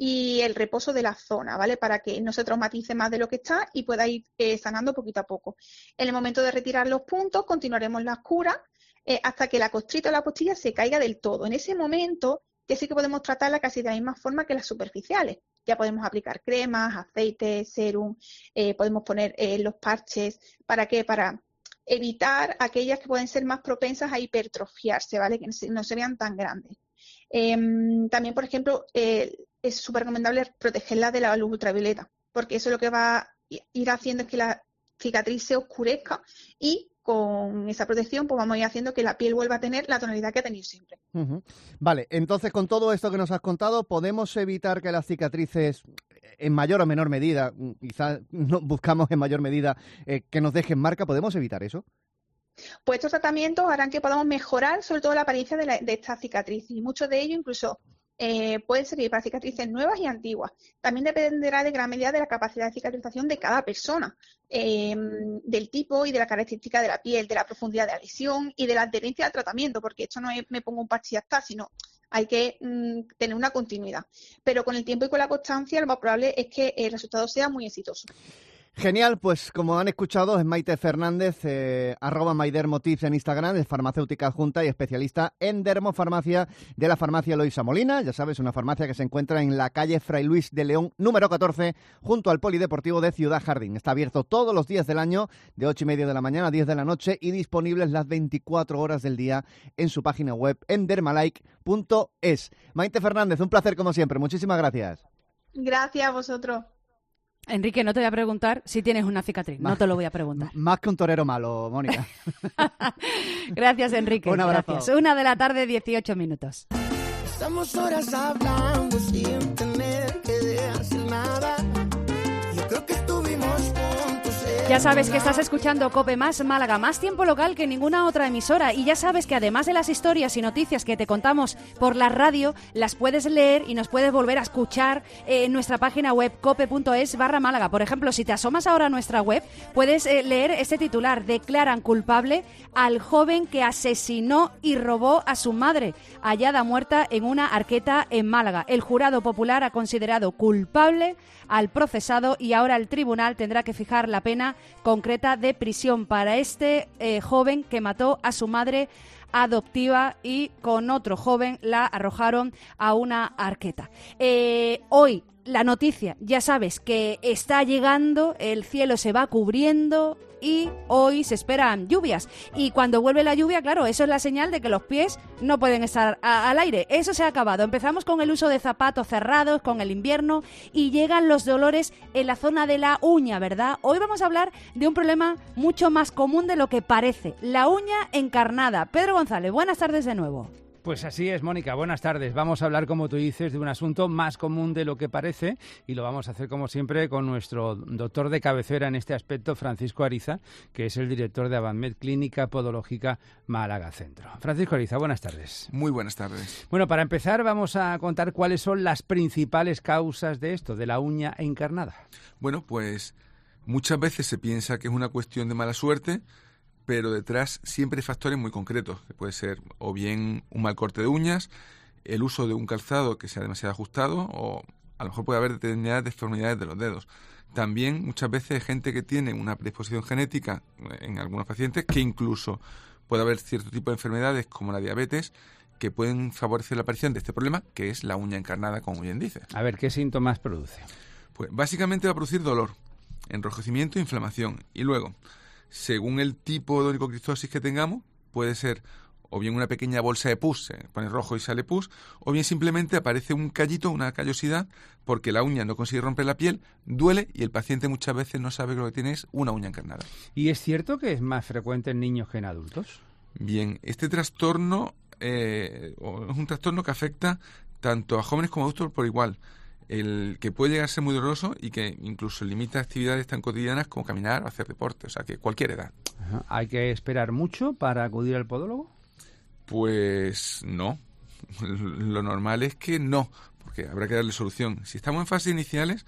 y el reposo de la zona, ¿vale? Para que no se traumatice más de lo que está y pueda ir eh, sanando poquito a poco. En el momento de retirar los puntos, continuaremos las curas eh, hasta que la costrita o la postilla se caiga del todo. En ese momento, que sí que podemos tratarla casi de la misma forma que las superficiales. Ya podemos aplicar cremas, aceites, serum, eh, podemos poner eh, los parches. ¿Para qué? Para evitar aquellas que pueden ser más propensas a hipertrofiarse, ¿vale? Que no se, no se vean tan grandes. Eh, también, por ejemplo, eh, es súper recomendable protegerla de la luz ultravioleta, porque eso lo que va a ir haciendo es que la cicatriz se oscurezca y con esa protección pues vamos a ir haciendo que la piel vuelva a tener la tonalidad que ha tenido siempre. Uh-huh. Vale, entonces con todo esto que nos has contado, ¿podemos evitar que las cicatrices, en mayor o menor medida, quizás no buscamos en mayor medida eh, que nos dejen marca, ¿podemos evitar eso? Pues estos tratamientos harán que podamos mejorar sobre todo la apariencia de, la, de esta cicatriz y muchos de ellos incluso Eh, pueden servir para cicatrices nuevas y antiguas. También dependerá de gran medida de la capacidad de cicatrización de cada persona, eh, del tipo y de la característica de la piel, de la profundidad de la lesión y de la adherencia al tratamiento, porque esto no es me pongo un parche y ya está, sino hay que mmm, tener una continuidad. Pero con el tiempo y con la constancia lo más probable es que el resultado sea muy exitoso. Genial, pues como han escuchado, es Maite Fernández, eh, arroba mydermotips en Instagram, es farmacéutica adjunta y especialista en dermofarmacia de la farmacia Eloisa Molina. Ya sabes, una farmacia que se encuentra en la calle Fray Luis de León, número catorce, junto al Polideportivo de Ciudad Jardín. Está abierto todos los días del año, de ocho y media de la mañana a diez de la noche y disponibles las veinticuatro horas del día en su página web en dermalike punto es. Maite Fernández, un placer como siempre. Muchísimas gracias. Gracias a vosotros. Enrique, no te voy a preguntar si tienes una cicatriz, no te lo voy a preguntar. Más que un torero malo, Mónica. Gracias, Enrique. Un abrazo. Gracias. Una de la tarde, dieciocho minutos. Estamos horas hablando sin tener que decir nada. Yo creo que estuvimos juntos. Ya sabes que estás escuchando COPE Más Málaga, más tiempo local que ninguna otra emisora. Y ya sabes que además de las historias y noticias que te contamos por la radio, las puedes leer y nos puedes volver a escuchar en nuestra página web cope punto es barra Málaga. Por ejemplo, si te asomas ahora a nuestra web, puedes eh, leer este titular: declaran culpable al joven que asesinó y robó a su madre, hallada muerta en una arqueta en Málaga. El jurado popular ha considerado culpable al procesado y ahora el tribunal tendrá que fijar la pena concreta de prisión para este eh, joven que mató a su madre adoptiva y con otro joven la arrojaron a una arqueta. Eh, hoy la noticia, ya sabes que está llegando, el cielo se va cubriendo y hoy se esperan lluvias. Y cuando vuelve la lluvia, claro, eso es la señal de que los pies no pueden estar a, al aire. Eso se ha acabado. Empezamos con el uso de zapatos cerrados, con el invierno, y llegan los dolores en la zona de la uña, ¿verdad? Hoy vamos a hablar de un problema mucho más común de lo que parece: la uña encarnada. Pedro González, buenas tardes de nuevo. Pues así es, Mónica. Buenas tardes. Vamos a hablar, como tú dices, de un asunto más común de lo que parece y lo vamos a hacer, como siempre, con nuestro doctor de cabecera en este aspecto, Francisco Ariza, que es el director de Abadmed Clínica Podológica Málaga Centro. Francisco Ariza, buenas tardes. Muy buenas tardes. Bueno, para empezar vamos a contar cuáles son las principales causas de esto, de la uña encarnada. Bueno, pues muchas veces se piensa que es una cuestión de mala suerte, pero detrás siempre hay factores muy concretos, que puede ser o bien un mal corte de uñas, el uso de un calzado que sea demasiado ajustado, o a lo mejor puede haber determinadas deformidades de los dedos. También muchas veces hay gente que tiene una predisposición genética en algunos pacientes, que incluso puede haber cierto tipo de enfermedades como la diabetes que pueden favorecer la aparición de este problema, que es la uña encarnada, como bien dices. A ver, ¿qué síntomas produce? Pues básicamente va a producir dolor, enrojecimiento e inflamación. Y luego, según el tipo de onicocristosis que tengamos, puede ser o bien una pequeña bolsa de pus, se pone rojo y sale pus, o bien simplemente aparece un callito, una callosidad, porque la uña no consigue romper la piel, duele y el paciente muchas veces no sabe que lo que tiene es una uña encarnada. ¿Y es cierto que es más frecuente en niños que en adultos? Bien, este trastorno eh, es un trastorno que afecta tanto a jóvenes como a adultos por igual, el que puede llegar a ser muy doloroso y que incluso limita actividades tan cotidianas como caminar o hacer deporte, o sea que cualquier edad. Ajá. ¿Hay que esperar mucho para acudir al podólogo? Pues no, lo normal es que no, porque habrá que darle solución. Si estamos en fases iniciales,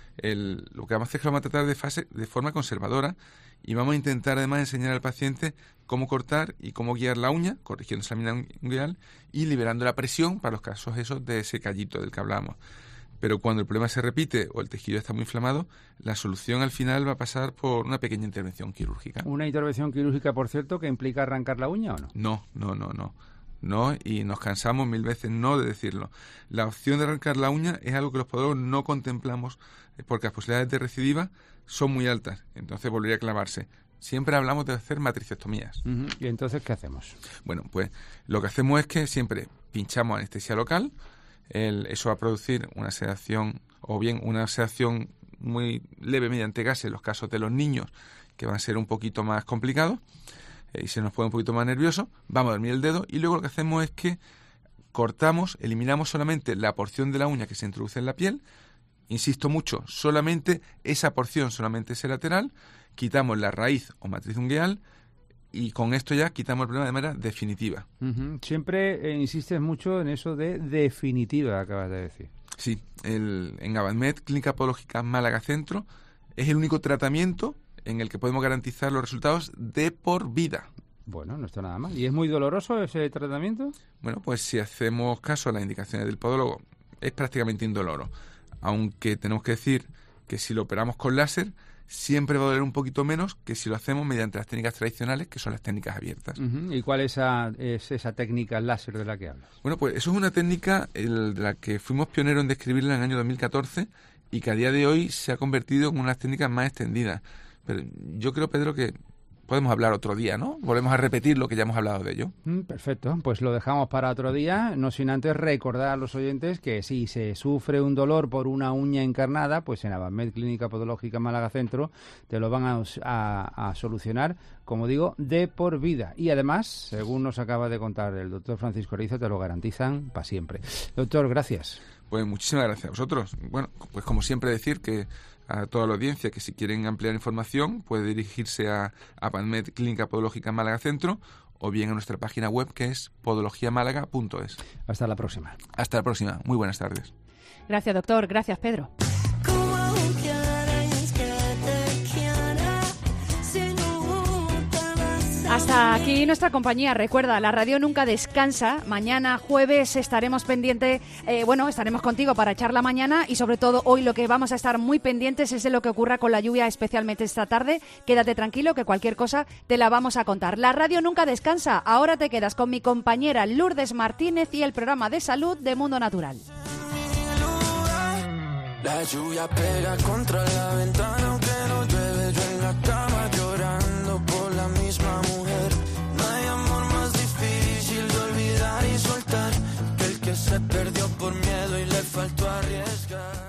el, lo que vamos a hacer es que vamos a tratar de, fase, de forma conservadora y vamos a intentar además enseñar al paciente cómo cortar y cómo guiar la uña, corrigiendo esa línea ungueal y liberando la presión para los casos esos de ese callito del que hablamos. Pero cuando el problema se repite o el tejido está muy inflamado, la solución al final va a pasar por una pequeña intervención quirúrgica. ¿Una intervención quirúrgica, por cierto, que implica arrancar la uña o no? No, no, no, no. No, y nos cansamos mil veces no de decirlo. La opción de arrancar la uña es algo que los podólogos no contemplamos porque las posibilidades de recidiva son muy altas. Entonces volvería a clavarse. Siempre hablamos de hacer matricectomías. Uh-huh. ¿Y entonces qué hacemos? Bueno, pues lo que hacemos es que siempre pinchamos anestesia local. El, eso va a producir una sedación o bien una sedación muy leve mediante gases en los casos de los niños, que van a ser un poquito más complicados eh, y se nos pone un poquito más nervioso. Vamos a dormir el dedo y luego lo que hacemos es que cortamos, eliminamos solamente la porción de la uña que se introduce en la piel. Insisto mucho, solamente esa porción, solamente ese lateral, quitamos la raíz o matriz ungueal y con esto ya quitamos el problema de manera definitiva. Uh-huh. Siempre eh, insistes mucho en eso de definitiva, acabas de decir. Sí, el, en AbadMed, Clínica Podológica Málaga Centro, es el único tratamiento en el que podemos garantizar los resultados de por vida. Bueno, no está nada mal. ¿Y es muy doloroso ese tratamiento? Bueno, pues si hacemos caso a las indicaciones del podólogo, es prácticamente indoloro. Aunque tenemos que decir que si lo operamos con láser, siempre va a doler un poquito menos que si lo hacemos mediante las técnicas tradicionales, que son las técnicas abiertas. Uh-huh. ¿Y cuál es esa, es esa técnica láser de la que hablas? Bueno, pues eso es una técnica el, de la que fuimos pioneros en describirla en el año dos mil catorce y que a día de hoy se ha convertido en una de las técnicas más extendidas. Pero yo creo, Pedro, que podemos hablar otro día, ¿no? Volvemos a repetir lo que ya hemos hablado de ello. Mm, perfecto, pues lo dejamos para otro día, no sin antes recordar a los oyentes que si se sufre un dolor por una uña encarnada, pues en AbadMed Clínica Podológica Málaga Centro te lo van a, a, a solucionar, como digo, de por vida. Y además, según nos acaba de contar el doctor Francisco Rizo, te lo garantizan para siempre. Doctor, gracias. Pues muchísimas gracias a vosotros. Bueno, pues como siempre decir que a toda la audiencia que si quieren ampliar información puede dirigirse a AbadMed Clínica Podológica Málaga Centro o bien a nuestra página web que es podología málaga punto es. Hasta la próxima. Hasta la próxima. Muy buenas tardes. Gracias, doctor. Gracias, Pedro. Hasta aquí nuestra compañía. Recuerda, la radio nunca descansa. Mañana jueves estaremos pendientes, eh, bueno, estaremos contigo para echar la mañana y sobre todo hoy lo que vamos a estar muy pendientes es de lo que ocurra con la lluvia, especialmente esta tarde. Quédate tranquilo que cualquier cosa te la vamos a contar. La radio nunca descansa. Ahora te quedas con mi compañera Lourdes Martínez y el programa de salud de Mundo Natural. La lluvia pega contra la ventana aunque no llueve, yo en la cama llorando por la misma mujer. No hay amor más difícil de olvidar y soltar que el que se perdió por miedo y le faltó arriesgar.